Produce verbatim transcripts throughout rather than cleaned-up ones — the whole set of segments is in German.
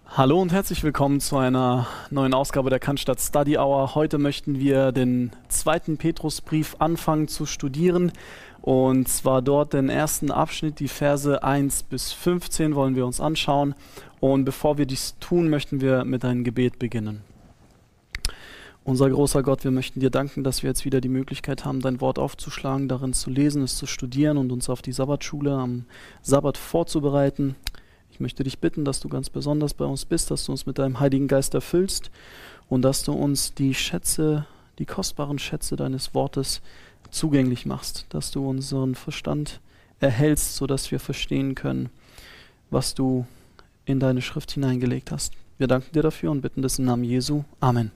Hallo und herzlich willkommen zu einer neuen Ausgabe der Cannstatt Study Hour. Heute möchten wir den zweiten Petrusbrief anfangen zu studieren und zwar dort den ersten Abschnitt, die Verse eins bis fünfzehn wollen wir uns anschauen. Und bevor wir dies tun, möchten wir mit einem Gebet beginnen. Unser großer Gott, wir möchten dir danken, dass wir jetzt wieder die Möglichkeit haben, dein Wort aufzuschlagen, darin zu lesen, es zu studieren und uns auf die Sabbatschule am Sabbat vorzubereiten. Ich möchte dich bitten, dass du ganz besonders bei uns bist, dass du uns mit deinem Heiligen Geist erfüllst und dass du uns die Schätze, die kostbaren Schätze deines Wortes zugänglich machst, dass du unseren Verstand erhältst, sodass wir verstehen können, was du in deine Schrift hineingelegt hast. Wir danken dir dafür und bitten das im Namen Jesu. Amen.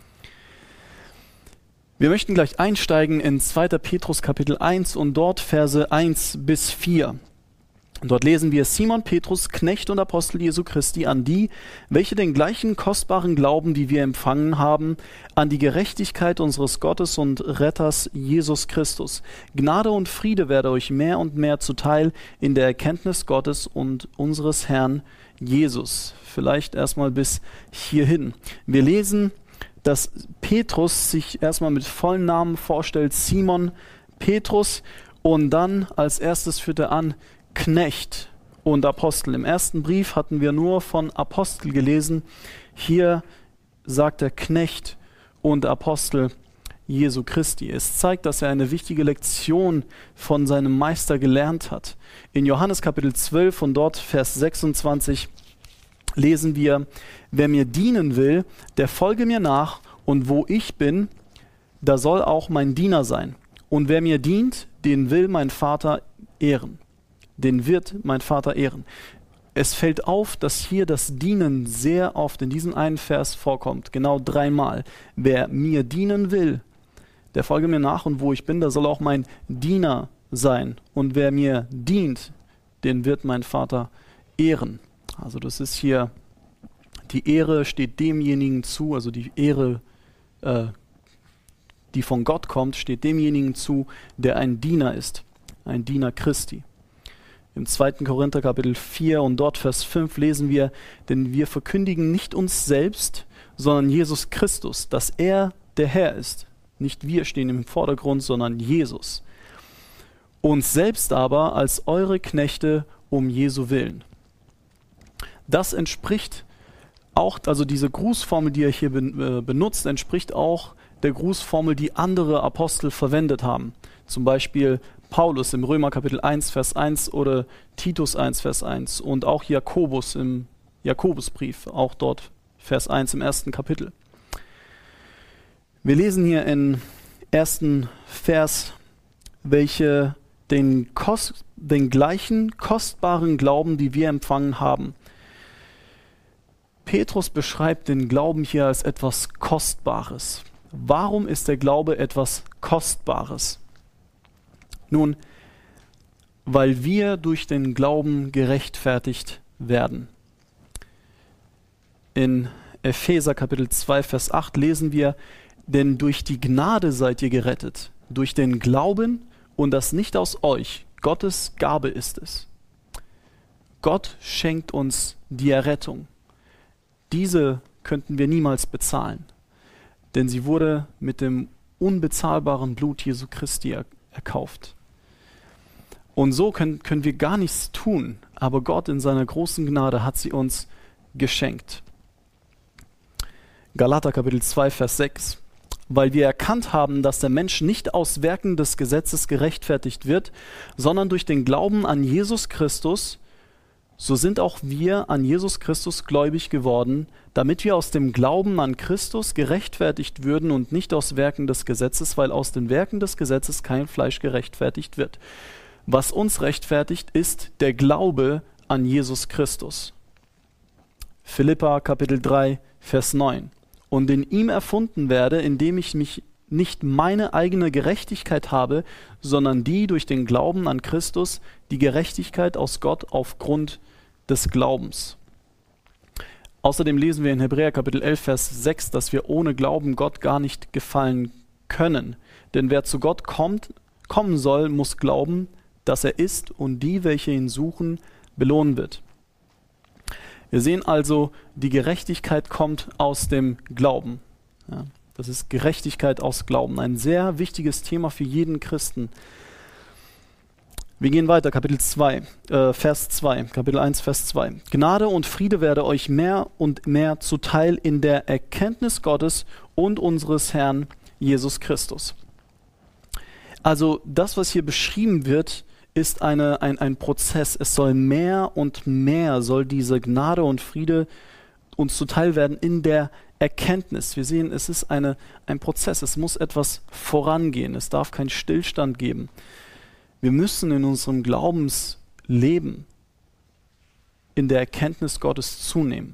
Wir möchten gleich einsteigen in zweiter Petrus Kapitel eins und dort Verse eins bis vier. Dort lesen wir: Simon Petrus, Knecht und Apostel Jesu Christi, an die, welche den gleichen kostbaren Glauben, wie wir empfangen haben, an die Gerechtigkeit unseres Gottes und Retters Jesus Christus. Gnade und Friede werde euch mehr und mehr zuteil in der Erkenntnis Gottes und unseres Herrn Jesus. Vielleicht erstmal bis hierhin. Wir lesen, dass Petrus sich erstmal mit vollen Namen vorstellt, Simon Petrus, und dann als erstes führt er an, Knecht und Apostel. Im ersten Brief hatten wir nur von Apostel gelesen. Hier sagt er Knecht und Apostel Jesu Christi. Es zeigt, dass er eine wichtige Lektion von seinem Meister gelernt hat. In Johannes Kapitel zwölf und dort Vers sechsundzwanzig lesen wir: Wer mir dienen will, der folge mir nach, und wo ich bin, da soll auch mein Diener sein. Und wer mir dient, den will mein Vater ehren. Den wird mein Vater ehren. Es fällt auf, dass hier das Dienen sehr oft in diesem einen Vers vorkommt, genau dreimal. Wer mir dienen will, der folge mir nach, und wo ich bin, da soll auch mein Diener sein. Und wer mir dient, den wird mein Vater ehren. Also das ist hier, die Ehre steht demjenigen zu, also die Ehre, äh, die von Gott kommt, steht demjenigen zu, der ein Diener ist, ein Diener Christi. Im zweiten Korinther Kapitel vier und dort Vers fünf lesen wir: Denn wir verkündigen nicht uns selbst, sondern Jesus Christus, dass er der Herr ist. Nicht wir stehen im Vordergrund, sondern Jesus. Uns selbst aber als eure Knechte um Jesu willen. Das entspricht auch, also diese Grußformel, die er hier benutzt, entspricht auch der Grußformel, die andere Apostel verwendet haben. Zum Beispiel Paulus im Römer Kapitel eins, Vers eins oder Titus eins, Vers eins und auch Jakobus im Jakobusbrief, auch dort Vers eins im ersten Kapitel. Wir lesen hier im ersten Vers, welche den, Kost, den gleichen kostbaren Glauben, die wir empfangen haben. Petrus beschreibt den Glauben hier als etwas Kostbares. Warum ist der Glaube etwas Kostbares? Nun, weil wir durch den Glauben gerechtfertigt werden. In Epheser Kapitel zwei, Vers acht lesen wir: Denn durch die Gnade seid ihr gerettet, durch den Glauben, und das nicht aus euch, Gottes Gabe ist es. Gott schenkt uns die Errettung. Diese könnten wir niemals bezahlen, denn sie wurde mit dem unbezahlbaren Blut Jesu Christi er- erkauft. Und so können, können wir gar nichts tun, aber Gott in seiner großen Gnade hat sie uns geschenkt. Galater Kapitel zwei, Vers sechs. Weil wir erkannt haben, dass der Mensch nicht aus Werken des Gesetzes gerechtfertigt wird, sondern durch den Glauben an Jesus Christus, so sind auch wir an Jesus Christus gläubig geworden, damit wir aus dem Glauben an Christus gerechtfertigt würden und nicht aus Werken des Gesetzes, weil aus den Werken des Gesetzes kein Fleisch gerechtfertigt wird. Was uns rechtfertigt, ist der Glaube an Jesus Christus. Philipper Kapitel drei, Vers neun. Und in ihm erfunden werde, indem ich mich nicht meine eigene Gerechtigkeit habe, sondern die durch den Glauben an Christus, die Gerechtigkeit aus Gott aufgrund des Glaubens. Außerdem lesen wir in Hebräer Kapitel elf, Vers sechs, dass wir ohne Glauben Gott gar nicht gefallen können. Denn wer zu Gott kommt, kommen soll, muss glauben, dass er ist und die, welche ihn suchen, belohnen wird. Wir sehen also, die Gerechtigkeit kommt aus dem Glauben. Ja, das ist Gerechtigkeit aus Glauben. Ein sehr wichtiges Thema für jeden Christen. Wir gehen weiter, Kapitel zwei, äh, Vers zwei, Kapitel eins, Vers zwei. Gnade und Friede werde euch mehr und mehr zuteil in der Erkenntnis Gottes und unseres Herrn Jesus Christus. Also das, was hier beschrieben wird, ist eine, ein, ein Prozess. Es soll mehr und mehr, soll diese Gnade und Friede uns zuteil werden in der Erkenntnis. Wir sehen, es ist eine, ein Prozess, es muss etwas vorangehen, es darf keinen Stillstand geben. Wir müssen in unserem Glaubensleben in der Erkenntnis Gottes zunehmen.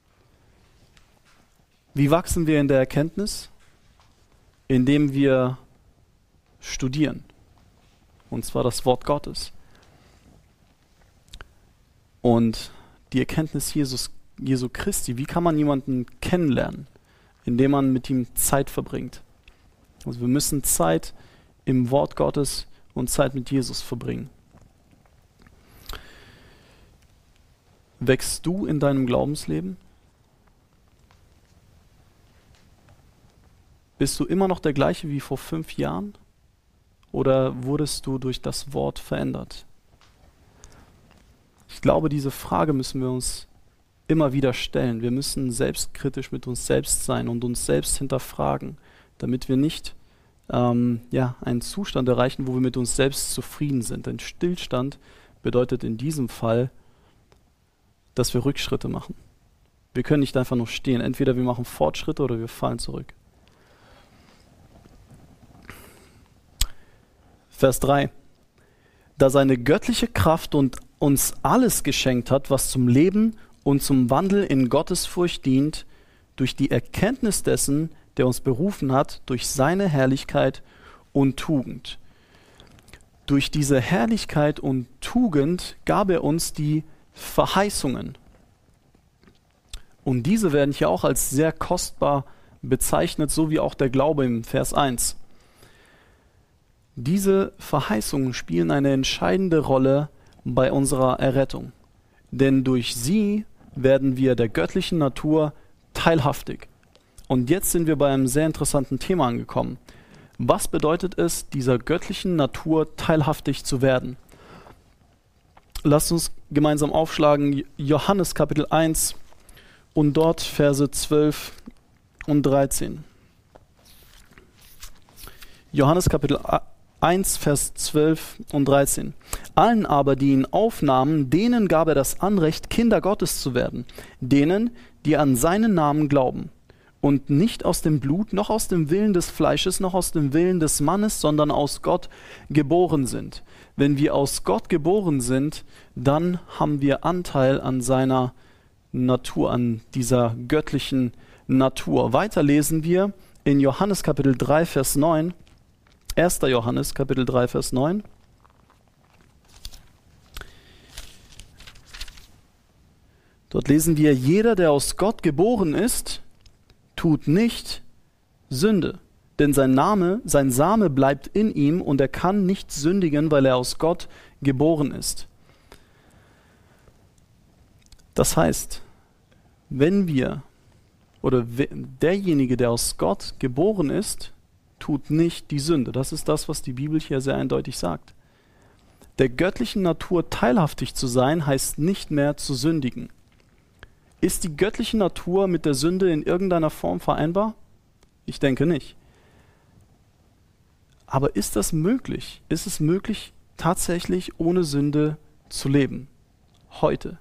Wie wachsen wir in der Erkenntnis? Indem wir studieren. Und zwar das Wort Gottes. Und die Erkenntnis Jesus, Jesu Christi, wie kann man jemanden kennenlernen? Indem man mit ihm Zeit verbringt. Also wir müssen Zeit im Wort Gottes und Zeit mit Jesus verbringen. Wächst du in deinem Glaubensleben? Bist du immer noch der gleiche wie vor fünf Jahren? Oder wurdest du durch das Wort verändert? Ich glaube, diese Frage müssen wir uns immer wieder stellen. Wir müssen selbstkritisch mit uns selbst sein und uns selbst hinterfragen, damit wir nicht ähm, ja, einen Zustand erreichen, wo wir mit uns selbst zufrieden sind. Denn Stillstand bedeutet in diesem Fall, dass wir Rückschritte machen. Wir können nicht einfach nur stehen. Entweder wir machen Fortschritte oder wir fallen zurück. Vers drei. Da seine göttliche Kraft und uns alles geschenkt hat, was zum Leben und zum Wandel in Gottesfurcht dient, durch die Erkenntnis dessen, der uns berufen hat, durch seine Herrlichkeit und Tugend. Durch diese Herrlichkeit und Tugend gab er uns die Verheißungen. Und diese werden hier auch als sehr kostbar bezeichnet, so wie auch der Glaube im Vers eins. Diese Verheißungen spielen eine entscheidende Rolle bei unserer Errettung. Denn durch sie werden wir der göttlichen Natur teilhaftig. Und jetzt sind wir bei einem sehr interessanten Thema angekommen. Was bedeutet es, dieser göttlichen Natur teilhaftig zu werden? Lasst uns gemeinsam aufschlagen, Johannes Kapitel eins und dort Verse zwölf und dreizehn. Johannes Kapitel eins, Vers zwölf und dreizehn. Allen aber, die ihn aufnahmen, denen gab er das Anrecht, Kinder Gottes zu werden, denen, die an seinen Namen glauben. Und nicht aus dem Blut, noch aus dem Willen des Fleisches, noch aus dem Willen des Mannes, sondern aus Gott geboren sind. Wenn wir aus Gott geboren sind, dann haben wir Anteil an seiner Natur, an dieser göttlichen Natur. Weiter lesen wir in Johannes Kapitel drei, Vers neun. erster Johannes Kapitel drei, Vers neun. Dort lesen wir, jeder, der aus Gott geboren ist, tut nicht Sünde, denn sein Name, sein Same bleibt in ihm und er kann nicht sündigen, weil er aus Gott geboren ist. Das heißt, wenn wir oder derjenige, der aus Gott geboren ist, tut nicht die Sünde. Das ist das, was die Bibel hier sehr eindeutig sagt. Der göttlichen Natur teilhaftig zu sein, heißt nicht mehr zu sündigen. Ist die göttliche Natur mit der Sünde in irgendeiner Form vereinbar? Ich denke nicht. Aber ist das möglich? Ist es möglich, tatsächlich ohne Sünde zu leben? Heute?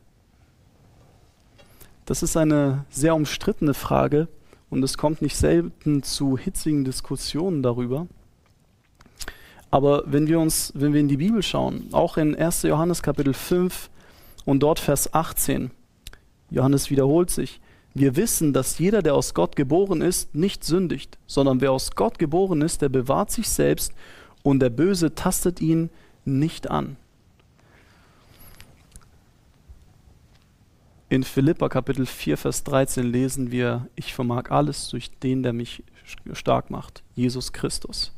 Das ist eine sehr umstrittene Frage und es kommt nicht selten zu hitzigen Diskussionen darüber. Aber wenn wir uns, wenn wir in die Bibel schauen, auch in erster Johannes Kapitel fünf und dort Vers achtzehn, Johannes wiederholt sich, wir wissen, dass jeder, der aus Gott geboren ist, nicht sündigt, sondern wer aus Gott geboren ist, der bewahrt sich selbst und der Böse tastet ihn nicht an. In Philipper Kapitel vier, Vers dreizehn lesen wir, ich vermag alles durch den, der mich stark macht, Jesus Christus.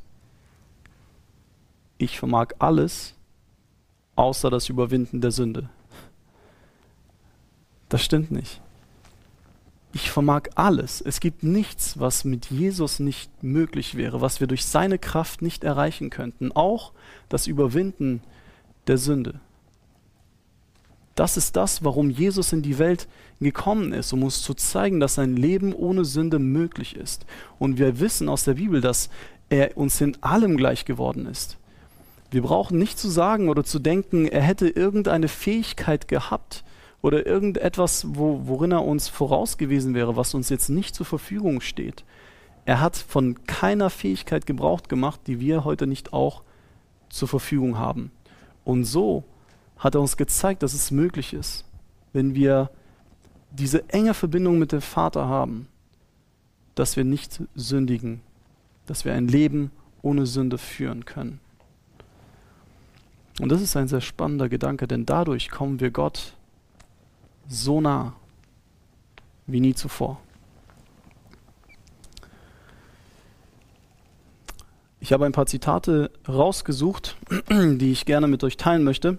Ich vermag alles, außer das Überwinden der Sünde. Das stimmt nicht. Ich vermag alles. Es gibt nichts, was mit Jesus nicht möglich wäre, was wir durch seine Kraft nicht erreichen könnten. Auch das Überwinden der Sünde. Das ist das, warum Jesus in die Welt gekommen ist, um uns zu zeigen, dass ein Leben ohne Sünde möglich ist. Und wir wissen aus der Bibel, dass er uns in allem gleich geworden ist. Wir brauchen nicht zu sagen oder zu denken, er hätte irgendeine Fähigkeit gehabt oder irgendetwas, wo, worin er uns voraus gewesen wäre, was uns jetzt nicht zur Verfügung steht. Er hat von keiner Fähigkeit Gebrauch gemacht, die wir heute nicht auch zur Verfügung haben. Und so hat er uns gezeigt, dass es möglich ist, wenn wir diese enge Verbindung mit dem Vater haben, dass wir nicht sündigen, dass wir ein Leben ohne Sünde führen können. Und das ist ein sehr spannender Gedanke, denn dadurch kommen wir Gott so nah wie nie zuvor. Ich habe ein paar Zitate rausgesucht, die ich gerne mit euch teilen möchte.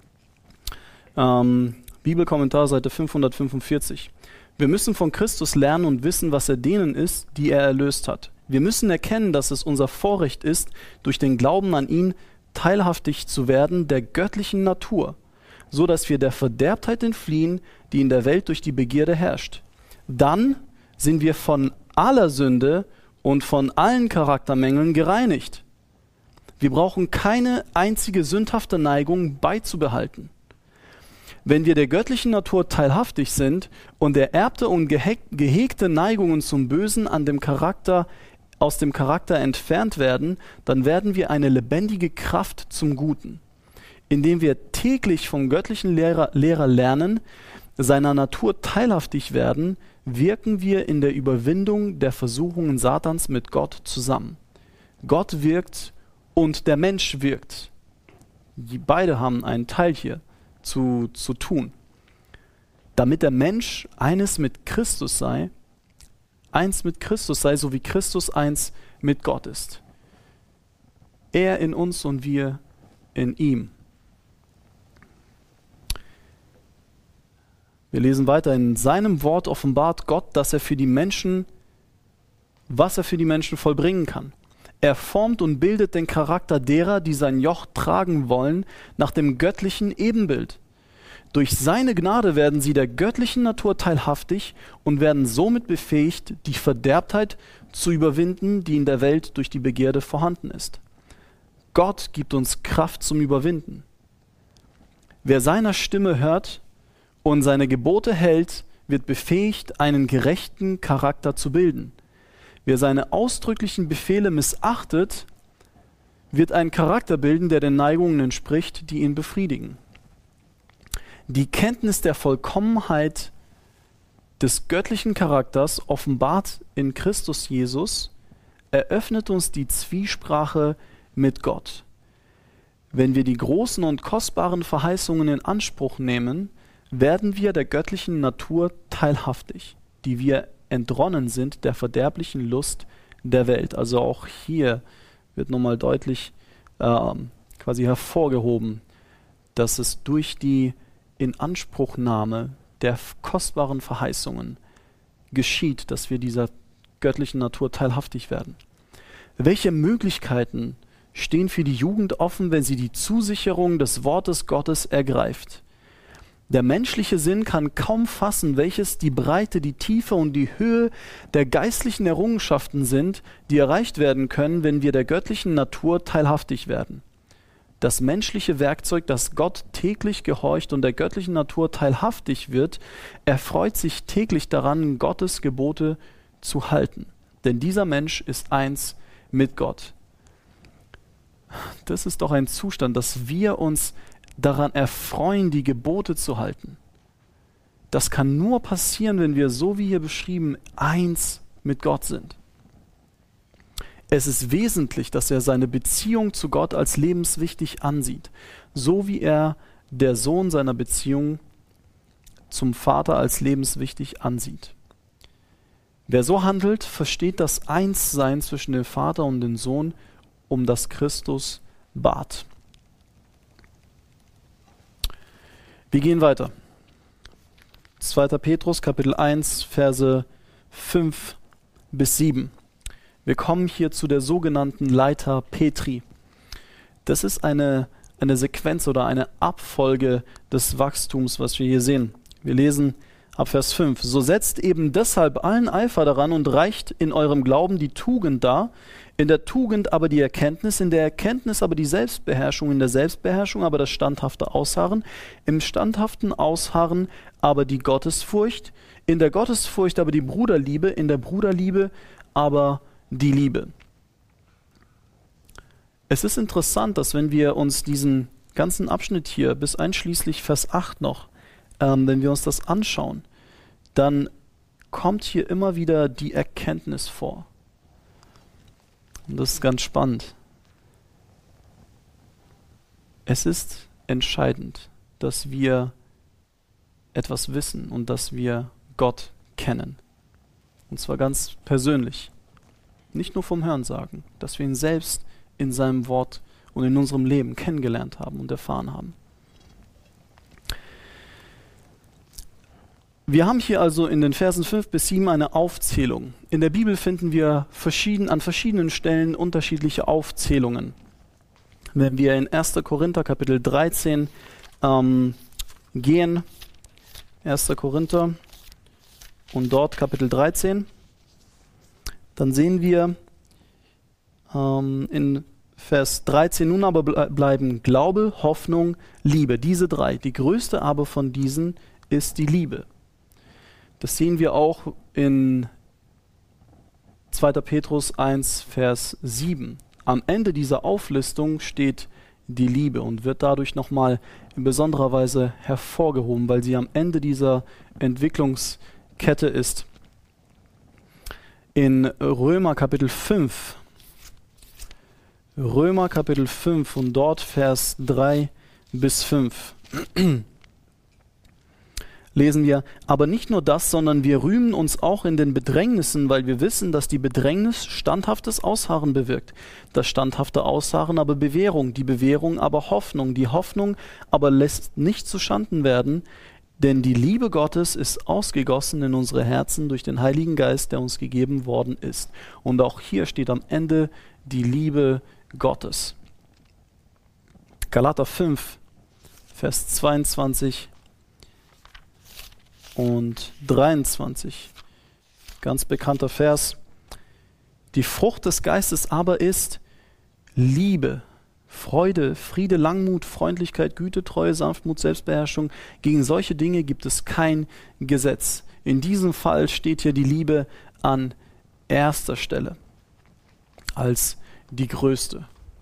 Ähm, Bibelkommentar, Seite fünfhundertfünfundvierzig. Wir müssen von Christus lernen und wissen, was er denen ist, die er erlöst hat. Wir müssen erkennen, dass es unser Vorrecht ist, durch den Glauben an ihn teilhaftig zu werden der göttlichen Natur, so dass wir der Verderbtheit entfliehen, die in der Welt durch die Begierde herrscht. Dann sind wir von aller Sünde und von allen Charaktermängeln gereinigt. Wir brauchen keine einzige sündhafte Neigung beizubehalten. Wenn wir der göttlichen Natur teilhaftig sind und ererbte und gehegte Neigungen zum Bösen an dem Charakter, aus dem Charakter entfernt werden, dann werden wir eine lebendige Kraft zum Guten. Indem wir täglich vom göttlichen Lehrer, Lehrer lernen, seiner Natur teilhaftig werden, wirken wir in der Überwindung der Versuchungen Satans mit Gott zusammen. Gott wirkt und der Mensch wirkt. Die beide haben einen Teil hier zu, zu tun. Damit der Mensch eines mit Christus sei, eins mit Christus sei, so wie Christus eins mit Gott ist. Er in uns und wir in ihm. Wir lesen weiter, in seinem Wort offenbart Gott, dass er für die Menschen, was er für die Menschen vollbringen kann. Er formt und bildet den Charakter derer, die sein Joch tragen wollen, nach dem göttlichen Ebenbild. Durch seine Gnade werden sie der göttlichen Natur teilhaftig und werden somit befähigt, die Verderbtheit zu überwinden, die in der Welt durch die Begierde vorhanden ist. Gott gibt uns Kraft zum Überwinden. Wer seiner Stimme hört und seine Gebote hält, wird befähigt, einen gerechten Charakter zu bilden. Wer seine ausdrücklichen Befehle missachtet, wird einen Charakter bilden, der den Neigungen entspricht, die ihn befriedigen. Die Kenntnis der Vollkommenheit des göttlichen Charakters, offenbart in Christus Jesus, eröffnet uns die Zwiesprache mit Gott. Wenn wir die großen und kostbaren Verheißungen in Anspruch nehmen, werden wir der göttlichen Natur teilhaftig, die wir entronnen sind der verderblichen Lust der Welt. Also auch hier wird nochmal deutlich äh, quasi hervorgehoben, dass es durch die Inanspruchnahme der kostbaren Verheißungen geschieht, dass wir dieser göttlichen Natur teilhaftig werden. Welche Möglichkeiten stehen für die Jugend offen, wenn sie die Zusicherung des Wortes Gottes ergreift? Der menschliche Sinn kann kaum fassen, welches die Breite, die Tiefe und die Höhe der geistlichen Errungenschaften sind, die erreicht werden können, wenn wir der göttlichen Natur teilhaftig werden. Das menschliche Werkzeug, das Gott täglich gehorcht und der göttlichen Natur teilhaftig wird, erfreut sich täglich daran, Gottes Gebote zu halten. Denn dieser Mensch ist eins mit Gott. Das ist doch ein Zustand, dass wir uns daran erfreuen, die Gebote zu halten. Das kann nur passieren, wenn wir, so wie hier beschrieben, eins mit Gott sind. Es ist wesentlich, dass er seine Beziehung zu Gott als lebenswichtig ansieht, so wie er der Sohn seiner Beziehung zum Vater als lebenswichtig ansieht. Wer so handelt, versteht das Einssein zwischen dem Vater und dem Sohn, um das Christus bat. Wir gehen weiter. zweiter Petrus, Kapitel eins, Verse fünf bis sieben. Wir kommen hier zu der sogenannten Leiter Petri. Das ist eine, eine Sequenz oder eine Abfolge des Wachstums, was wir hier sehen. Wir lesen ab Vers fünf. So setzt eben deshalb allen Eifer daran und reicht in eurem Glauben die Tugend dar, in der Tugend aber die Erkenntnis, in der Erkenntnis aber die Selbstbeherrschung, in der Selbstbeherrschung aber das standhafte Ausharren, im standhaften Ausharren aber die Gottesfurcht, in der Gottesfurcht aber die Bruderliebe, in der Bruderliebe aber die Liebe. Es ist interessant, dass wenn wir uns diesen ganzen Abschnitt hier bis einschließlich Vers acht noch, ähm, wenn wir uns das anschauen, dann kommt hier immer wieder die Erkenntnis vor. Und das ist ganz spannend. Es ist entscheidend, dass wir etwas wissen und dass wir Gott kennen. Und zwar ganz persönlich. Nicht nur vom Hörensagen, dass wir ihn selbst in seinem Wort und in unserem Leben kennengelernt haben und erfahren haben. Wir haben hier also in den Versen fünf bis sieben eine Aufzählung. In der Bibel finden wir verschieden, an verschiedenen Stellen unterschiedliche Aufzählungen. Wenn wir in erster Korinther Kapitel dreizehn ähm, gehen, erster Korinther und dort Kapitel dreizehn, dann sehen wir ähm, in Vers dreizehn, nun aber bleiben Glaube, Hoffnung, Liebe, diese drei. Die größte aber von diesen ist die Liebe. Das sehen wir auch in zweiter Petrus eins, Vers sieben. Am Ende dieser Auflistung steht die Liebe und wird dadurch nochmal in besonderer Weise hervorgehoben, weil sie am Ende dieser Entwicklungskette ist. In Römer Kapitel fünf, Römer Kapitel fünf und dort Vers drei bis fünf. Lesen wir, aber nicht nur das, sondern wir rühmen uns auch in den Bedrängnissen, weil wir wissen, dass die Bedrängnis standhaftes Ausharren bewirkt. Das standhafte Ausharren aber Bewährung, die Bewährung aber Hoffnung, die Hoffnung aber lässt nicht zuschanden werden, denn die Liebe Gottes ist ausgegossen in unsere Herzen durch den Heiligen Geist, der uns gegeben worden ist. Und auch hier steht am Ende die Liebe Gottes. Galater fünf, Vers zweiundzwanzig und dreiundzwanzig. Ganz bekannter Vers. Die Frucht des Geistes aber ist Liebe, Freude, Friede, Langmut, Freundlichkeit, Güte, Treue, Sanftmut, Selbstbeherrschung. Gegen solche Dinge gibt es kein Gesetz. In diesem Fall steht hier die Liebe an erster Stelle als die größte.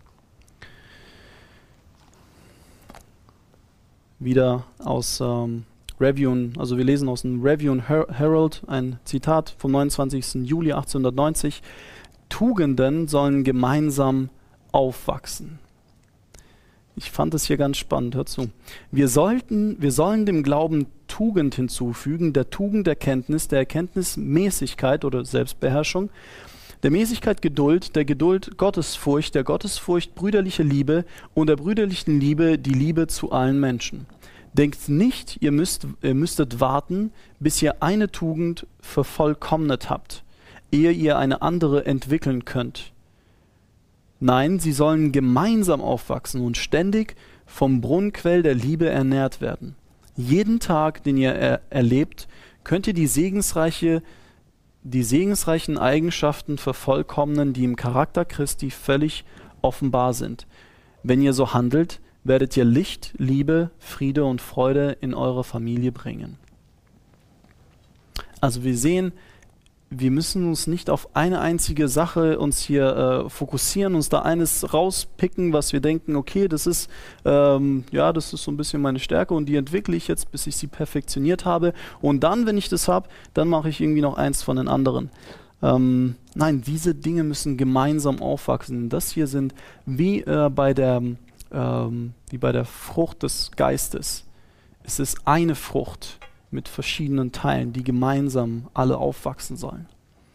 Wieder aus ähm, Review, also wir lesen aus dem Review Herald ein Zitat vom neunundzwanzigsten Juli achtzehnhundertneunzig. Tugenden sollen gemeinsam aufwachsen. Ich fand es hier ganz spannend, hört zu. Wir sollten, wir sollen dem Glauben Tugend hinzufügen, der Tugend Erkenntnis, der Erkenntnis Mäßigkeit oder Selbstbeherrschung, der Mäßigkeit Geduld, der Geduld Gottesfurcht, der Gottesfurcht brüderliche Liebe und der brüderlichen Liebe die Liebe zu allen Menschen. Denkt nicht, ihr, müsst, ihr müsstet warten, bis ihr eine Tugend vervollkommnet habt, ehe ihr eine andere entwickeln könnt. Nein, sie sollen gemeinsam aufwachsen und ständig vom Brunnenquell der Liebe ernährt werden. Jeden Tag, den ihr er erlebt, könnt ihr die segensreiche, die segensreichen Eigenschaften vervollkommnen, die im Charakter Christi völlig offenbar sind. Wenn ihr so handelt, werdet ihr Licht, Liebe, Friede und Freude in eure Familie bringen. Also wir sehen, wir müssen uns nicht auf eine einzige Sache uns hier äh, fokussieren, uns da eines rauspicken, was wir denken, okay, das ist ähm, ja, das ist so ein bisschen meine Stärke und die entwickle ich jetzt, bis ich sie perfektioniert habe. Und dann, wenn ich das habe, dann mache ich irgendwie noch eins von den anderen. Ähm, nein, diese Dinge müssen gemeinsam aufwachsen. Das hier sind wie äh, bei der ähm, wie bei der Frucht des Geistes. Es ist eine Frucht mit verschiedenen Teilen, die gemeinsam alle aufwachsen sollen.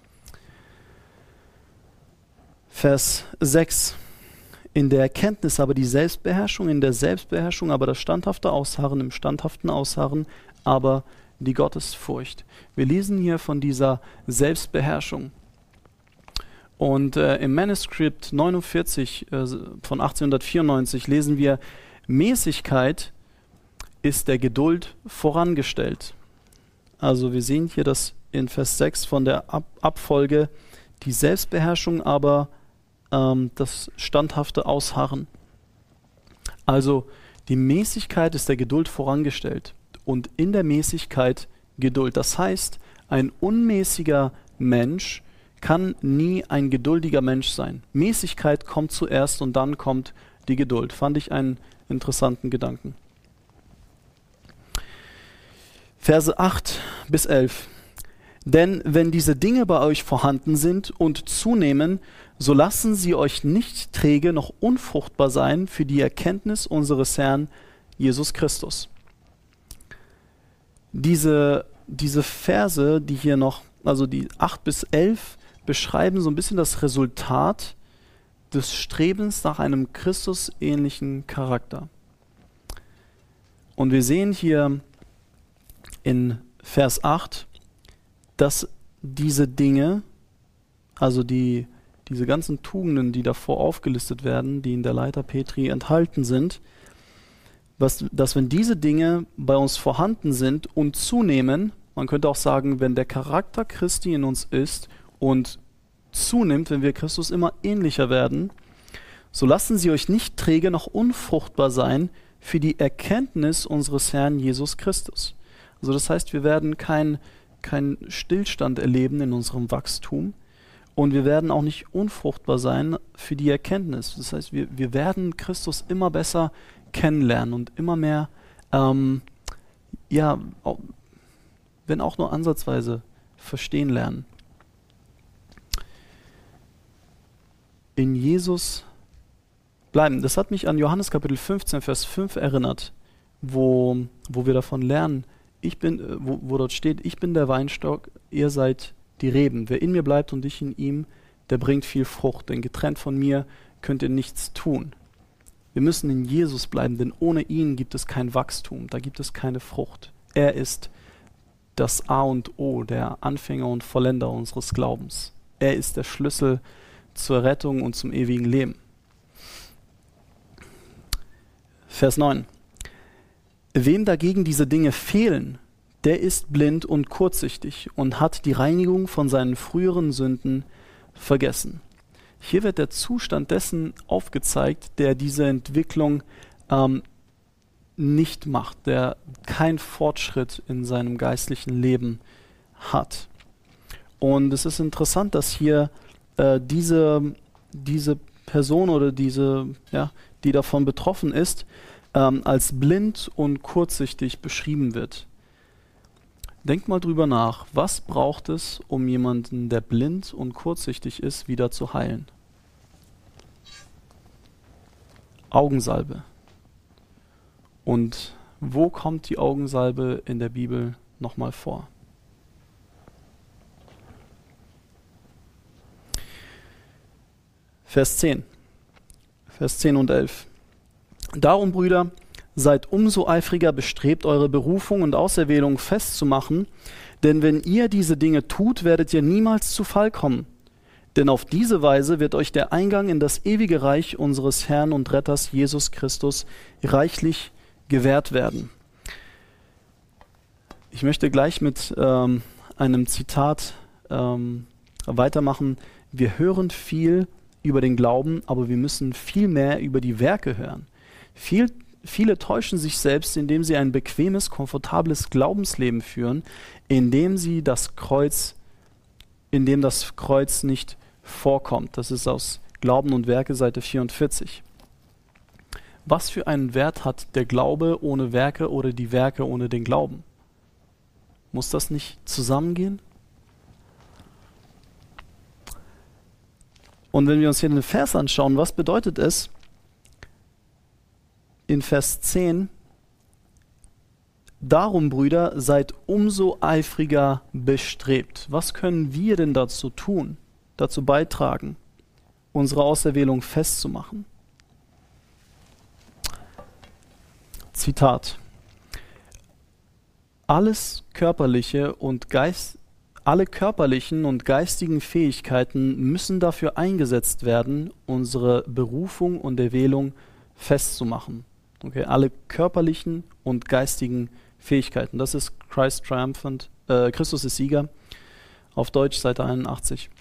Vers sechs. In der Erkenntnis aber die Selbstbeherrschung, in der Selbstbeherrschung aber das standhafte Ausharren, im standhaften Ausharren aber die Gottesfurcht. Wir lesen hier von dieser Selbstbeherrschung. Und äh, im Manuskript neunundvierzig äh, von achtzehnhundertvierundneunzig lesen wir, Mäßigkeit ist der Geduld vorangestellt. Also wir sehen hier das in Vers sechs von der Ab Abfolge, die Selbstbeherrschung, aber ähm, das standhafte Ausharren. Also die Mäßigkeit ist der Geduld vorangestellt und in der Mäßigkeit Geduld. Das heißt, ein unmäßiger Mensch kann nie ein geduldiger Mensch sein. Mäßigkeit kommt zuerst und dann kommt die Geduld. Fand ich einen interessanten Gedanken. Verse acht bis elf. Denn wenn diese Dinge bei euch vorhanden sind und zunehmen, so lassen sie euch nicht träge noch unfruchtbar sein für die Erkenntnis unseres Herrn Jesus Christus. Diese, diese Verse, die hier noch, also die acht bis elf, beschreiben so ein bisschen das Resultat des Strebens nach einem Christusähnlichen Charakter. Und wir sehen hier in Vers acht, dass diese Dinge, also die, diese ganzen Tugenden, die davor aufgelistet werden, die in der Leiter Petri enthalten sind, was, dass wenn diese Dinge bei uns vorhanden sind und zunehmen, man könnte auch sagen, wenn der Charakter Christi in uns ist und zunimmt, wenn wir Christus immer ähnlicher werden, so lassen sie euch nicht träge noch unfruchtbar sein für die Erkenntnis unseres Herrn Jesus Christus. Also das heißt, wir werden kein, kein Stillstand erleben in unserem Wachstum und wir werden auch nicht unfruchtbar sein für die Erkenntnis. Das heißt, wir, wir werden Christus immer besser kennenlernen und immer mehr, ähm, ja, auch, wenn auch nur ansatzweise, verstehen lernen. In Jesus bleiben. Das hat mich an Johannes Kapitel fünfzehn, Vers fünf erinnert, wo, wo wir davon lernen, ich bin, wo, wo dort steht, ich bin der Weinstock, ihr seid die Reben. Wer in mir bleibt und ich in ihm, der bringt viel Frucht, denn getrennt von mir könnt ihr nichts tun. Wir müssen in Jesus bleiben, denn ohne ihn gibt es kein Wachstum, da gibt es keine Frucht. Er ist das A und O, der Anfänger und Vollender unseres Glaubens. Er ist der Schlüssel zur Rettung und zum ewigen Leben. Vers neun. Wem dagegen diese Dinge fehlen, der ist blind und kurzsichtig und hat die Reinigung von seinen früheren Sünden vergessen. Hier wird der Zustand dessen aufgezeigt, der diese Entwicklung ähm, nicht macht, der keinen Fortschritt in seinem geistlichen Leben hat. Und es ist interessant, dass hier äh, diese, diese Person oder diese, ja, die davon betroffen ist, ähm, als blind und kurzsichtig beschrieben wird. Denkt mal drüber nach, was braucht es, um jemanden, der blind und kurzsichtig ist, wieder zu heilen? Augensalbe. Und wo kommt die Augensalbe in der Bibel nochmal vor? Vers zehn. Vers zehn und elf. Darum, Brüder, seid umso eifriger bestrebt, eure Berufung und Auserwählung festzumachen, denn wenn ihr diese Dinge tut, werdet ihr niemals zu Fall kommen. Denn auf diese Weise wird euch der Eingang in das ewige Reich unseres Herrn und Retters Jesus Christus reichlich gewährt werden. Ich möchte gleich mit ähm, einem Zitat ähm, weitermachen. Wir hören viel über den Glauben, aber wir müssen viel mehr über die Werke hören. Viel, viele täuschen sich selbst, indem sie ein bequemes, komfortables Glaubensleben führen, indem sie das Kreuz, in dem das Kreuz nicht vorkommt. Das ist aus Glauben und Werke, Seite vierundvierzig. Was für einen Wert hat der Glaube ohne Werke oder die Werke ohne den Glauben? Muss das nicht zusammengehen? Und wenn wir uns hier den Vers anschauen, was bedeutet es in Vers zehn? Darum, Brüder, seid umso eifriger bestrebt. Was können wir denn dazu tun, dazu beitragen, unsere Auserwählung festzumachen? Zitat. alles körperliche und Geist, alle körperlichen und geistigen Fähigkeiten müssen dafür eingesetzt werden, unsere Berufung und Erwählung festzumachen. Okay, alle körperlichen und geistigen Fähigkeiten. Das ist Christ Triumphant, äh, Christus ist Sieger. Auf Deutsch, Seite einundachtzig.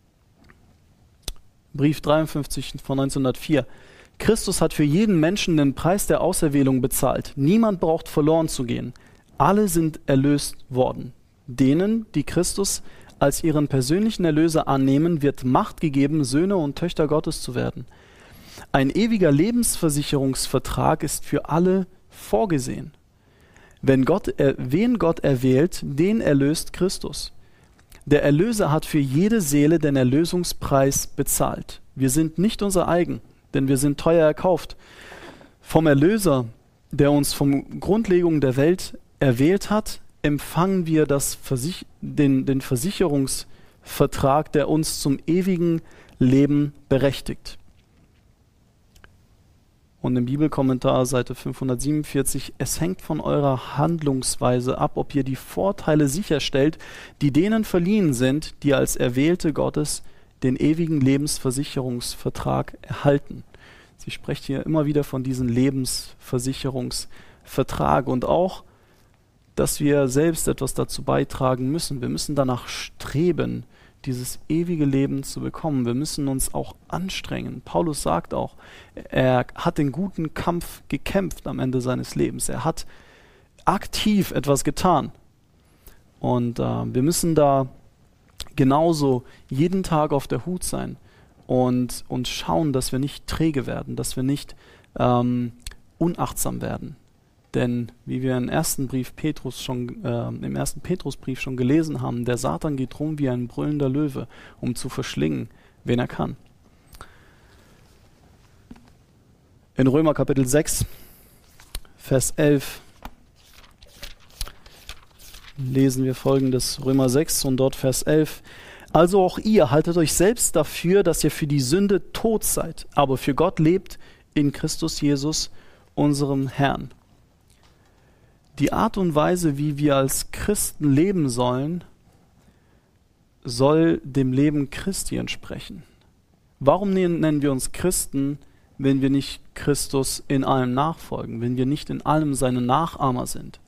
Brief dreiundfünfzig von neunzehnhundertvier. Christus hat für jeden Menschen den Preis der Auserwählung bezahlt. Niemand braucht verloren zu gehen. Alle sind erlöst worden. Denen, die Christus als ihren persönlichen Erlöser annehmen, wird Macht gegeben, Söhne und Töchter Gottes zu werden. Ein ewiger Lebensversicherungsvertrag ist für alle vorgesehen. Wenn Gott, äh, wen Gott erwählt, den erlöst Christus. Der Erlöser hat für jede Seele den Erlösungspreis bezahlt. Wir sind nicht unser eigen, denn wir sind teuer erkauft. Vom Erlöser, der uns von Grundlegung der Welt erwählt hat, empfangen wir das Versich- den, den Versicherungsvertrag, der uns zum ewigen Leben berechtigt. Und im Bibelkommentar, Seite fünfhundertsiebenundvierzig, es hängt von eurer Handlungsweise ab, ob ihr die Vorteile sicherstellt, die denen verliehen sind, die als Erwählte Gottes den ewigen Lebensversicherungsvertrag erhalten. Sie spricht hier immer wieder von diesem Lebensversicherungsvertrag und auch, dass wir selbst etwas dazu beitragen müssen. Wir müssen danach streben, dieses ewige Leben zu bekommen. Wir müssen uns auch anstrengen. Paulus sagt auch, er hat den guten Kampf gekämpft am Ende seines Lebens. Er hat aktiv etwas getan. Und äh, wir müssen da genauso jeden Tag auf der Hut sein und, und schauen, dass wir nicht träge werden, dass wir nicht ähm, unachtsam werden. Denn wie wir im ersten Brief Petrus schon, äh, im ersten Petrusbrief schon gelesen haben, der Satan geht rum wie ein brüllender Löwe, um zu verschlingen, wen er kann. In Römer Kapitel sechs, Vers elf, lesen wir folgendes, Römer sechs und dort Vers elf. Also auch ihr haltet euch selbst dafür, dass ihr für die Sünde tot seid, aber für Gott lebt in Christus Jesus, unserem Herrn. Die Art und Weise, wie wir als Christen leben sollen, soll dem Leben Christi entsprechen. Warum nennen wir uns Christen, wenn wir nicht Christus in allem nachfolgen, wenn wir nicht in allem seine Nachahmer sind?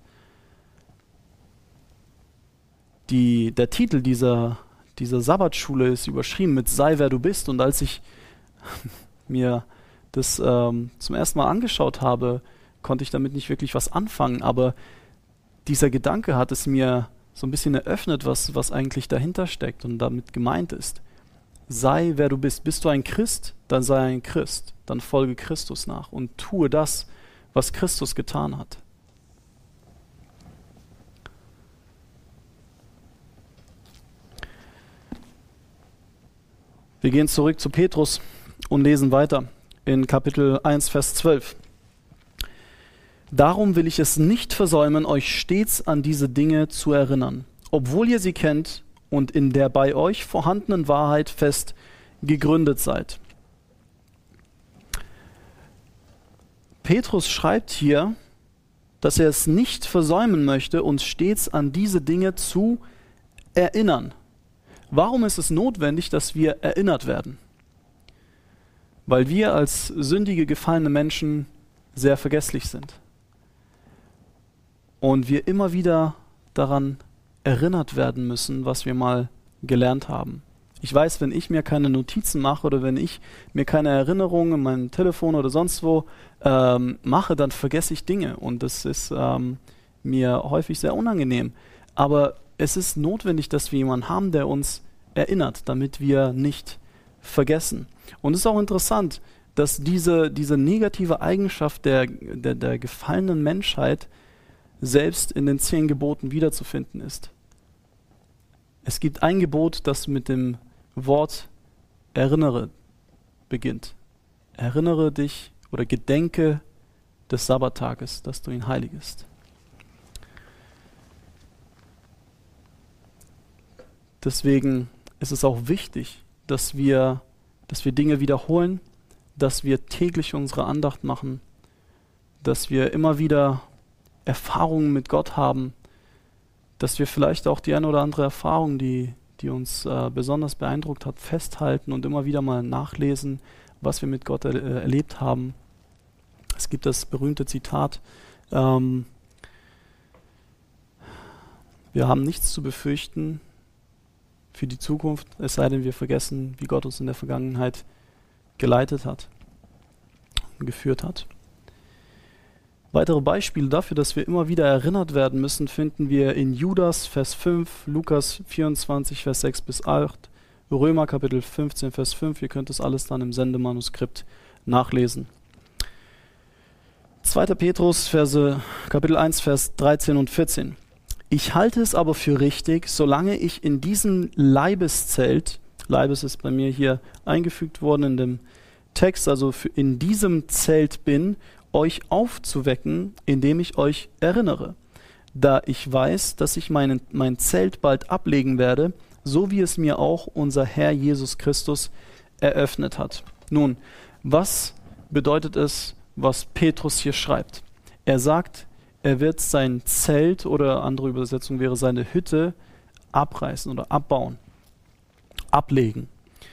Die, der Titel dieser, dieser Sabbatschule ist überschrieben mit Sei, wer du bist. Und als ich mir das ähm, zum ersten Mal angeschaut habe, konnte ich damit nicht wirklich was anfangen, aber dieser Gedanke hat es mir so ein bisschen eröffnet, was, was eigentlich dahinter steckt und damit gemeint ist. Sei, wer du bist. Bist du ein Christ, dann sei ein Christ. Dann folge Christus nach und tue das, was Christus getan hat. Wir gehen zurück zu Petrus und lesen weiter in Kapitel eins, Vers zwölf. Darum will ich es nicht versäumen, euch stets an diese Dinge zu erinnern, obwohl ihr sie kennt und in der bei euch vorhandenen Wahrheit fest gegründet seid. Petrus schreibt hier, dass er es nicht versäumen möchte, uns stets an diese Dinge zu erinnern. Warum ist es notwendig, dass wir erinnert werden? Weil wir als sündige, gefallene Menschen sehr vergesslich sind. Und wir immer wieder daran erinnert werden müssen, was wir mal gelernt haben. Ich weiß, wenn ich mir keine Notizen mache oder wenn ich mir keine Erinnerungen in meinem Telefon oder sonst wo ähm, mache, dann vergesse ich Dinge. Und das ist ähm, mir häufig sehr unangenehm. Aber es ist notwendig, dass wir jemanden haben, der uns erinnert, damit wir nicht vergessen. Und es ist auch interessant, dass diese, diese negative Eigenschaft der, der, der gefallenen Menschheit selbst in den zehn Geboten wiederzufinden ist. Es gibt ein Gebot, das mit dem Wort erinnere beginnt. Erinnere dich oder gedenke des Sabbattages, dass du ihn heiligest. Deswegen ist es auch wichtig, dass wir, dass wir Dinge wiederholen, dass wir täglich unsere Andacht machen, dass wir immer wieder Erfahrungen mit Gott haben, dass wir vielleicht auch die eine oder andere Erfahrung, die, die uns äh, besonders beeindruckt hat, festhalten und immer wieder mal nachlesen, was wir mit Gott er, äh, erlebt haben. Es gibt das berühmte Zitat, ähm, wir haben nichts zu befürchten für die Zukunft, es sei denn, wir vergessen, wie Gott uns in der Vergangenheit geleitet hat, geführt hat. Weitere Beispiele dafür, dass wir immer wieder erinnert werden müssen, finden wir in Judas, Vers fünf, Lukas vierundzwanzig, Vers sechs bis acht, Römer, Kapitel fünfzehn, Vers fünf. Ihr könnt das alles dann im Sendemanuskript nachlesen. zweiter Petrus, Verse, Kapitel eins, Vers dreizehn und vierzehn. Ich halte es aber für richtig, solange ich in diesem Leibeszelt, Leibes ist bei mir hier eingefügt worden in dem Text, also in diesem Zelt bin, euch aufzuwecken, indem ich euch erinnere, da ich weiß, dass ich meinen, mein Zelt bald ablegen werde, so wie es mir auch unser Herr Jesus Christus eröffnet hat. Nun, was bedeutet es, was Petrus hier schreibt? Er sagt, er wird sein Zelt, oder andere Übersetzung wäre seine Hütte, abreißen oder abbauen, ablegen.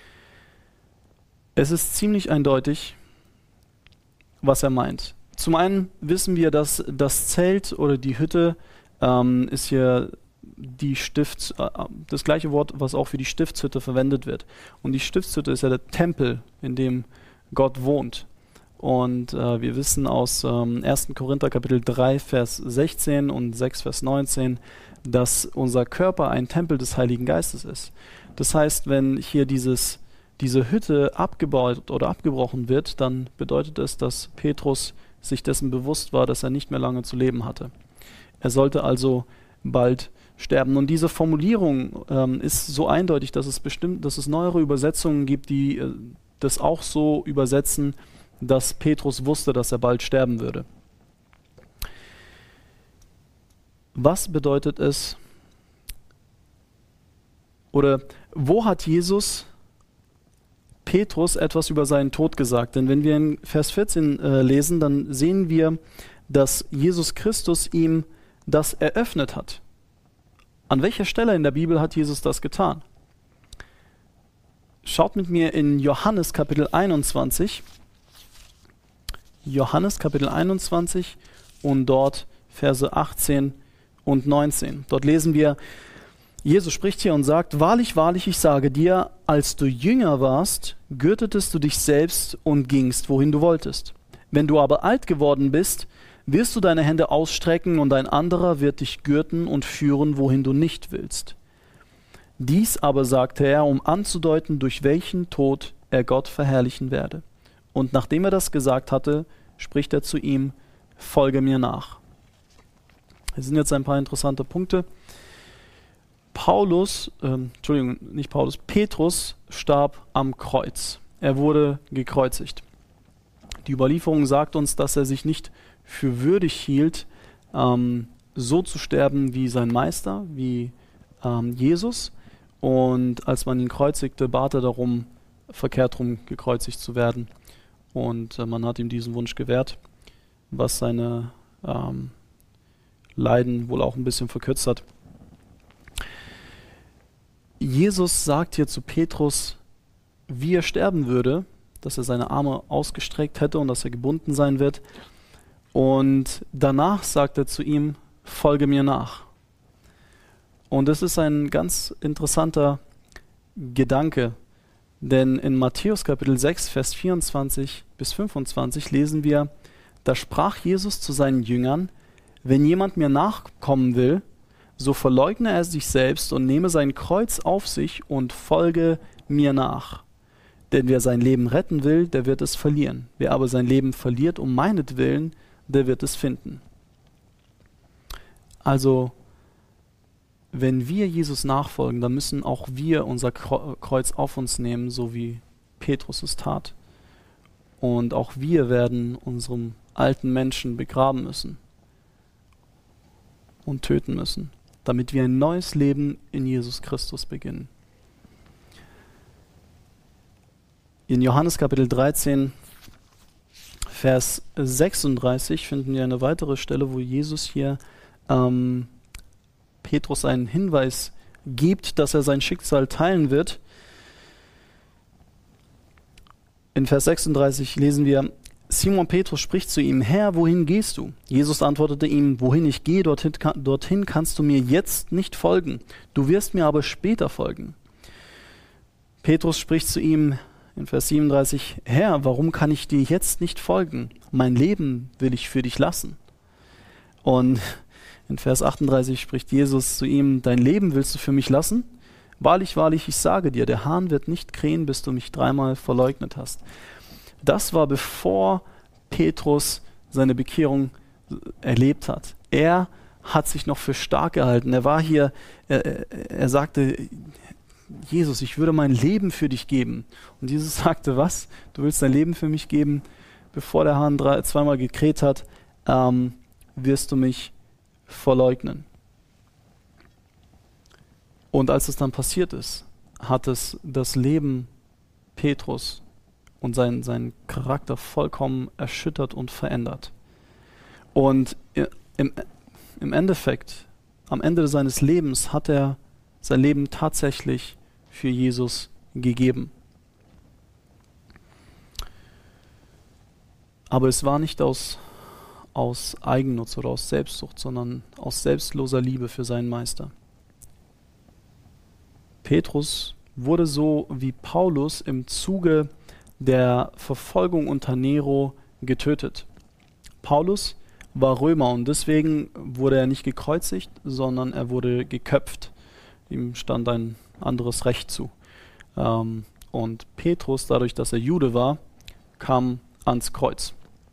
Es ist ziemlich eindeutig, was er meint. Zum einen wissen wir, dass das Zelt oder die Hütte ähm, ist hier die Stifts, äh, das gleiche Wort, was auch für die Stiftshütte verwendet wird. Und die Stiftshütte ist ja der Tempel, in dem Gott wohnt. Und äh, wir wissen aus ähm, erster Korinther Kapitel drei, Vers sechzehn und sechs, Vers neunzehn, dass unser Körper ein Tempel des Heiligen Geistes ist. Das heißt, wenn hier dieses, diese Hütte abgebaut oder abgebrochen wird, dann bedeutet es, dass Petrus sich dessen bewusst war, dass er nicht mehr lange zu leben hatte. Er sollte also bald sterben. Und diese Formulierung ähm, ist so eindeutig, dass es bestimmt, dass es neuere Übersetzungen gibt, die äh, das auch so übersetzen, dass Petrus wusste, dass er bald sterben würde. Was bedeutet es, oder wo hat Jesus Petrus etwas über seinen Tod gesagt? Denn wenn wir in Vers vierzehn äh, lesen, dann sehen wir, dass Jesus Christus ihm das eröffnet hat. An welcher Stelle in der Bibel hat Jesus das getan? Schaut mit mir in Johannes Kapitel einundzwanzig. Johannes Kapitel einundzwanzig und dort Verse achtzehn und neunzehn. Dort lesen wir, Jesus spricht hier und sagt, wahrlich, wahrlich, ich sage dir, als du jünger warst, gürtetest du dich selbst und gingst, wohin du wolltest. Wenn du aber alt geworden bist, wirst du deine Hände ausstrecken und ein anderer wird dich gürten und führen, wohin du nicht willst. Dies aber sagte er, um anzudeuten, durch welchen Tod er Gott verherrlichen werde. Und nachdem er das gesagt hatte, spricht er zu ihm, folge mir nach. Das sind jetzt ein paar interessante Punkte. Paulus, ähm, Entschuldigung, nicht Paulus, Petrus starb am Kreuz. Er wurde gekreuzigt. Die Überlieferung sagt uns, dass er sich nicht für würdig hielt, ähm, so zu sterben wie sein Meister, wie ähm, Jesus. Und als man ihn kreuzigte, bat er darum, verkehrt rum gekreuzigt zu werden. Und äh, man hat ihm diesen Wunsch gewährt, was seine ähm, Leiden wohl auch ein bisschen verkürzt hat. Jesus sagt hier zu Petrus, wie er sterben würde, dass er seine Arme ausgestreckt hätte und dass er gebunden sein wird. Und danach sagt er zu ihm, folge mir nach. Und das ist ein ganz interessanter Gedanke, denn in Matthäus Kapitel sechs, Vers vierundzwanzig bis fünfundzwanzig lesen wir, da sprach Jesus zu seinen Jüngern, wenn jemand mir nachkommen will, so verleugne er sich selbst und nehme sein Kreuz auf sich und folge mir nach. Denn wer sein Leben retten will, der wird es verlieren. Wer aber sein Leben verliert um meinetwillen, der wird es finden. Also, wenn wir Jesus nachfolgen, dann müssen auch wir unser Kreuz auf uns nehmen, so wie Petrus es tat. Und auch wir werden unserem alten Menschen begraben müssen und töten müssen, damit wir ein neues Leben in Jesus Christus beginnen. In Johannes Kapitel dreizehn, Vers sechsunddreißig finden wir eine weitere Stelle, wo Jesus hier ähm, Petrus einen Hinweis gibt, dass er sein Schicksal teilen wird. In Vers sechsunddreißig lesen wir, Simon Petrus spricht zu ihm, Herr, wohin gehst du? Jesus antwortete ihm, wohin ich gehe, dorthin, dorthin kannst du mir jetzt nicht folgen, du wirst mir aber später folgen. Petrus spricht zu ihm in Vers siebenunddreißig, Herr, warum kann ich dir jetzt nicht folgen? Mein Leben will ich für dich lassen. Und in Vers achtunddreißig spricht Jesus zu ihm, dein Leben willst du für mich lassen? Wahrlich, wahrlich, ich sage dir, der Hahn wird nicht krähen, bis du mich dreimal verleugnet hast. Das war bevor Petrus seine Bekehrung erlebt hat. Er hat sich noch für stark gehalten. Er war hier, er, er sagte, Jesus, ich würde mein Leben für dich geben. Und Jesus sagte, was? Du willst dein Leben für mich geben? Bevor der Hahn drei, zweimal gekräht hat, ähm, wirst du mich verleugnen. Und als es dann passiert ist, hat es das Leben Petrus und sein, seinen Charakter vollkommen erschüttert und verändert. Und im, im Endeffekt, am Ende seines Lebens hat er sein Leben tatsächlich für Jesus gegeben. Aber es war nicht aus, aus Eigennutz oder aus Selbstsucht, sondern aus selbstloser Liebe für seinen Meister. Petrus wurde so wie Paulus im Zuge der Verfolgung unter Nero getötet. Paulus war Römer und deswegen wurde er nicht gekreuzigt, sondern er wurde geköpft. Ihm stand ein anderes Recht zu. Ähm, und Petrus, dadurch, dass er Jude war, kam ans Kreuz.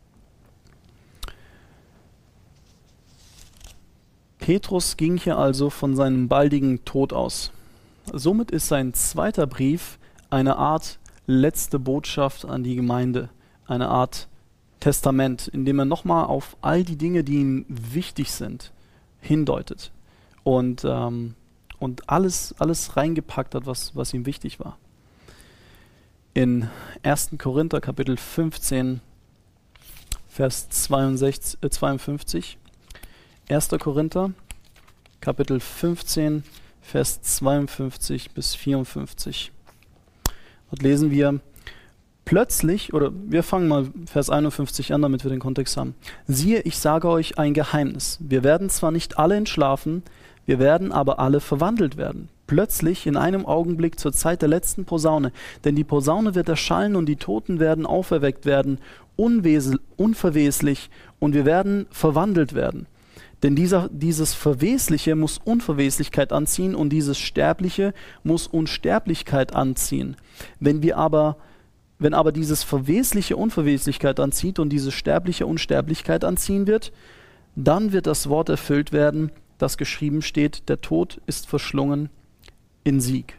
Petrus ging hier also von seinem baldigen Tod aus. Somit ist sein zweiter Brief eine Art letzte Botschaft an die Gemeinde, eine Art Testament, in dem er nochmal auf all die Dinge, die ihm wichtig sind, hindeutet und, ähm, und alles, alles reingepackt hat, was, was ihm wichtig war. In ersten Korinther Kapitel fünfzehn, Vers zweiundsechzig, äh, zweiundfünfzig, erster Korinther Kapitel fünfzehn, Vers zweiundfünfzig bis vierundfünfzig. Dort lesen wir, plötzlich, oder wir fangen mal Vers einundfünfzig an, damit wir den Kontext haben. Siehe, ich sage euch ein Geheimnis. Wir werden zwar nicht alle entschlafen, wir werden aber alle verwandelt werden. Plötzlich, in einem Augenblick, zur Zeit der letzten Posaune. Denn die Posaune wird erschallen und die Toten werden auferweckt werden, unwesel, unverweslich, und wir werden verwandelt werden. Denn dieser, dieses Verwesliche muss Unverweslichkeit anziehen und dieses Sterbliche muss Unsterblichkeit anziehen. Wenn wir aber, wenn aber dieses Verwesliche Unverweslichkeit anzieht und dieses Sterbliche Unsterblichkeit anziehen wird, dann wird das Wort erfüllt werden, das geschrieben steht, der Tod ist verschlungen in Sieg.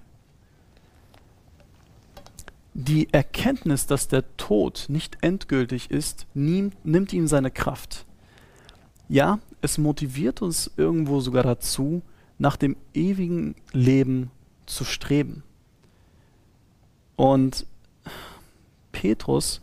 Die Erkenntnis, dass der Tod nicht endgültig ist, nimmt, nimmt ihm seine Kraft. Ja, es motiviert uns irgendwo sogar dazu, nach dem ewigen Leben zu streben. Und Petrus,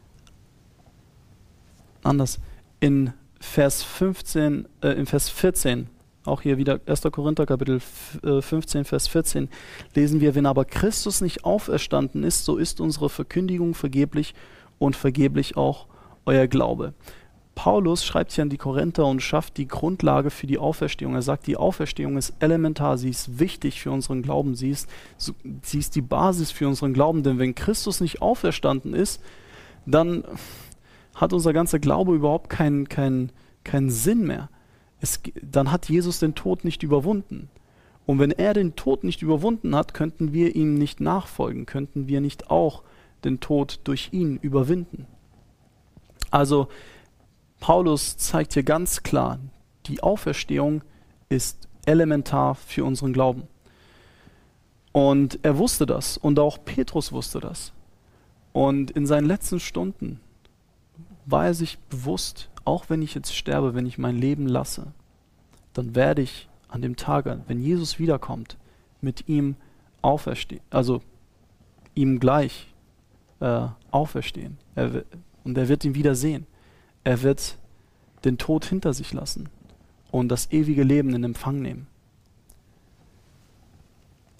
anders, in Vers fünfzehn, äh, in Vers vierzehn, auch hier wieder erster Korinther Kapitel fünfzehn, Vers vierzehn, lesen wir, wenn aber Christus nicht auferstanden ist, so ist unsere Verkündigung vergeblich und vergeblich auch euer Glaube. Paulus schreibt hier an die Korinther und schafft die Grundlage für die Auferstehung. Er sagt, die Auferstehung ist elementar, sie ist wichtig für unseren Glauben, sie ist, sie ist die Basis für unseren Glauben, denn wenn Christus nicht auferstanden ist, dann hat unser ganzer Glaube überhaupt keinen keinen keinen Sinn mehr. Es, dann hat Jesus den Tod nicht überwunden. Und wenn er den Tod nicht überwunden hat, könnten wir ihm nicht nachfolgen, könnten wir nicht auch den Tod durch ihn überwinden. Also Paulus zeigt hier ganz klar, die Auferstehung ist elementar für unseren Glauben. Und er wusste das und auch Petrus wusste das. Und in seinen letzten Stunden war er sich bewusst, auch wenn ich jetzt sterbe, wenn ich mein Leben lasse, dann werde ich an dem Tag, wenn Jesus wiederkommt, mit ihm auferstehen, also ihm gleich äh, auferstehen. Er, und er wird ihn wiedersehen. Er wird den Tod hinter sich lassen und das ewige Leben in Empfang nehmen.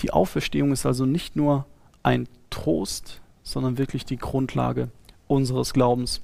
Die Auferstehung ist also nicht nur ein Trost, sondern wirklich die Grundlage unseres Glaubens.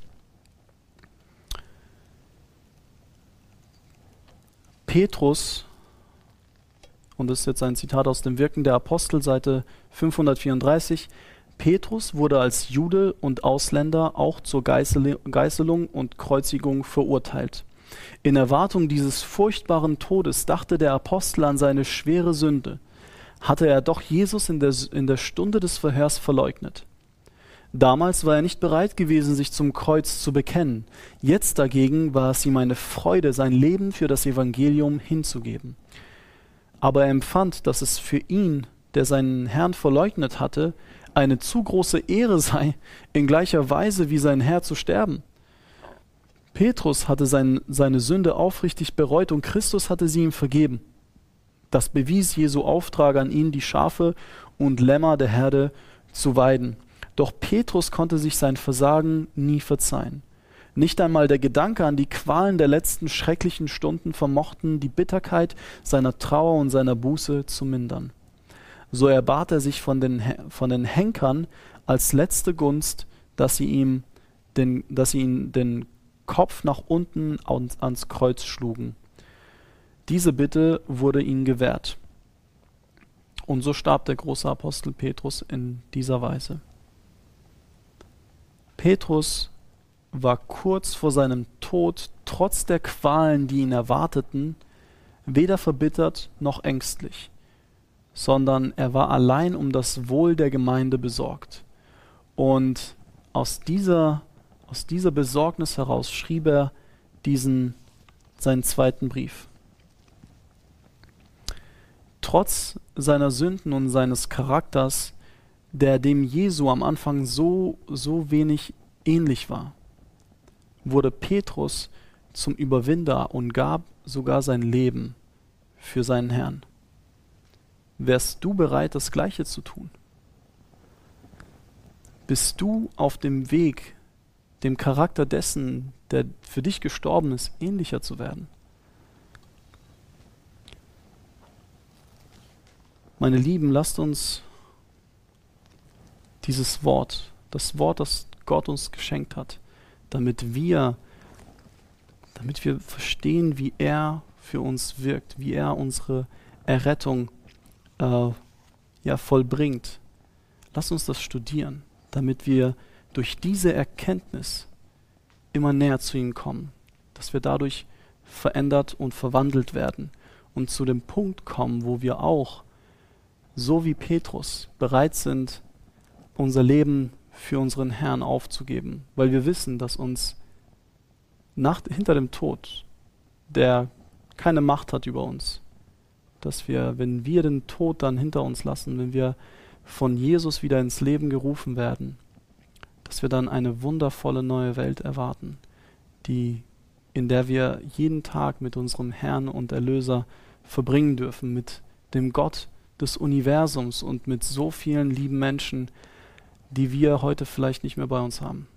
Petrus, und das ist jetzt ein Zitat aus dem Wirken der Apostel, Seite fünfhundertvierunddreißig, Petrus wurde als Jude und Ausländer auch zur Geißel- Geißelung und Kreuzigung verurteilt. In Erwartung dieses furchtbaren Todes dachte der Apostel an seine schwere Sünde, hatte er doch Jesus in der, in der Stunde des Verhörs verleugnet. Damals war er nicht bereit gewesen, sich zum Kreuz zu bekennen. Jetzt dagegen war es ihm eine Freude, sein Leben für das Evangelium hinzugeben. Aber er empfand, dass es für ihn, der seinen Herrn verleugnet hatte, eine zu große Ehre sei, in gleicher Weise wie sein Herr zu sterben. Petrus hatte sein, seine Sünde aufrichtig bereut und Christus hatte sie ihm vergeben. Das bewies Jesu Auftrag an ihn, die Schafe und Lämmer der Herde zu weiden. Doch Petrus konnte sich sein Versagen nie verzeihen. Nicht einmal der Gedanke an die Qualen der letzten schrecklichen Stunden vermochten, die Bitterkeit seiner Trauer und seiner Buße zu mindern. So erbat er sich von den, von den Henkern als letzte Gunst, dass sie ihm den, dass sie ihn den Kopf nach unten ans, ans Kreuz schlugen. Diese Bitte wurde ihm gewährt. Und so starb der große Apostel Petrus in dieser Weise. Petrus war kurz vor seinem Tod, trotz der Qualen, die ihn erwarteten, weder verbittert noch ängstlich, sondern er war allein um das Wohl der Gemeinde besorgt. Und aus dieser, aus dieser Besorgnis heraus schrieb er diesen, seinen zweiten Brief. Trotz seiner Sünden und seines Charakters, der dem Jesu am Anfang so, so wenig ähnlich war, wurde Petrus zum Überwinder und gab sogar sein Leben für seinen Herrn. Wärst du bereit, das Gleiche zu tun? Bist du auf dem Weg, dem Charakter dessen, der für dich gestorben ist, ähnlicher zu werden? Meine Lieben, lasst uns dieses Wort, das Wort, das Gott uns geschenkt hat, damit wir, damit wir verstehen, wie er für uns wirkt, wie er unsere Errettung äh, ja, vollbringt. Lasst uns das studieren, damit wir durch diese Erkenntnis immer näher zu ihm kommen, dass wir dadurch verändert und verwandelt werden und zu dem Punkt kommen, wo wir auch, so wie Petrus, bereit sind, unser Leben für unseren Herrn aufzugeben, weil wir wissen, dass uns nach, hinter dem Tod, der keine Macht hat über uns, dass wir, wenn wir den Tod dann hinter uns lassen, wenn wir von Jesus wieder ins Leben gerufen werden, dass wir dann eine wundervolle neue Welt erwarten, die, in der wir jeden Tag mit unserem Herrn und Erlöser verbringen dürfen, mit dem Gott des Universums und mit so vielen lieben Menschen, die wir heute vielleicht nicht mehr bei uns haben.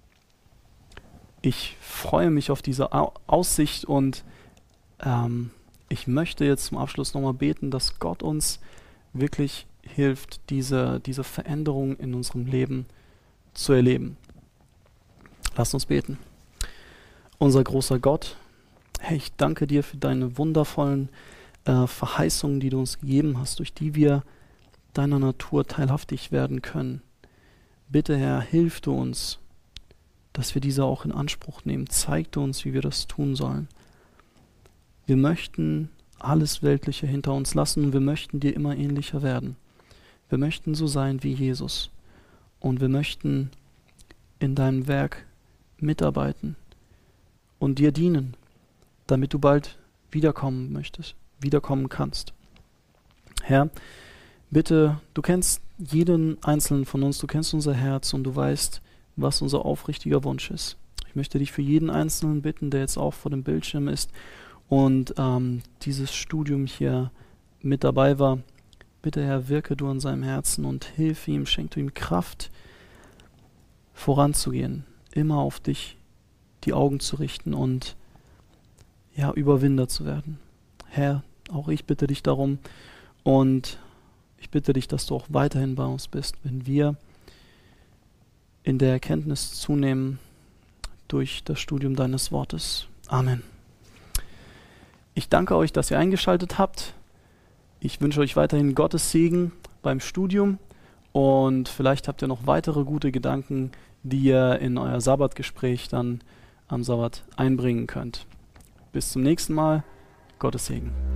Ich freue mich auf diese Au- Aussicht und ähm, ich möchte jetzt zum Abschluss nochmal beten, dass Gott uns wirklich hilft, diese, diese Veränderung in unserem Leben zu erleben. Lasst uns beten. Unser großer Gott, Herr, ich danke dir für deine wundervollen äh, Verheißungen, die du uns gegeben hast, durch die wir deiner Natur teilhaftig werden können. Bitte, Herr, hilf du uns, dass wir diese auch in Anspruch nehmen. Zeig du uns, wie wir das tun sollen. Wir möchten alles Weltliche hinter uns lassen und wir möchten dir immer ähnlicher werden. Wir möchten so sein wie Jesus und wir möchten in deinem Werk mitarbeiten und dir dienen, damit du bald wiederkommen möchtest, wiederkommen kannst. Herr, bitte, du kennst jeden einzelnen von uns, du kennst unser Herz und du weißt, was unser aufrichtiger Wunsch ist. Ich möchte dich für jeden Einzelnen bitten, der jetzt auch vor dem Bildschirm ist und ähm, dieses Studium hier mit dabei war. Bitte, Herr, wirke du an seinem Herzen und hilf ihm, schenk du ihm Kraft, voranzugehen, immer auf dich die Augen zu richten und ja, Überwinder zu werden. Herr, auch ich bitte dich darum und Ich bitte dich, dass du auch weiterhin bei uns bist, wenn wir in der Erkenntnis zunehmen durch das Studium deines Wortes. Amen. Ich danke euch, dass ihr eingeschaltet habt. Ich wünsche euch weiterhin Gottes Segen beim Studium und vielleicht habt ihr noch weitere gute Gedanken, die ihr in euer Sabbatgespräch dann am Sabbat einbringen könnt. Bis zum nächsten Mal. Gottes Segen.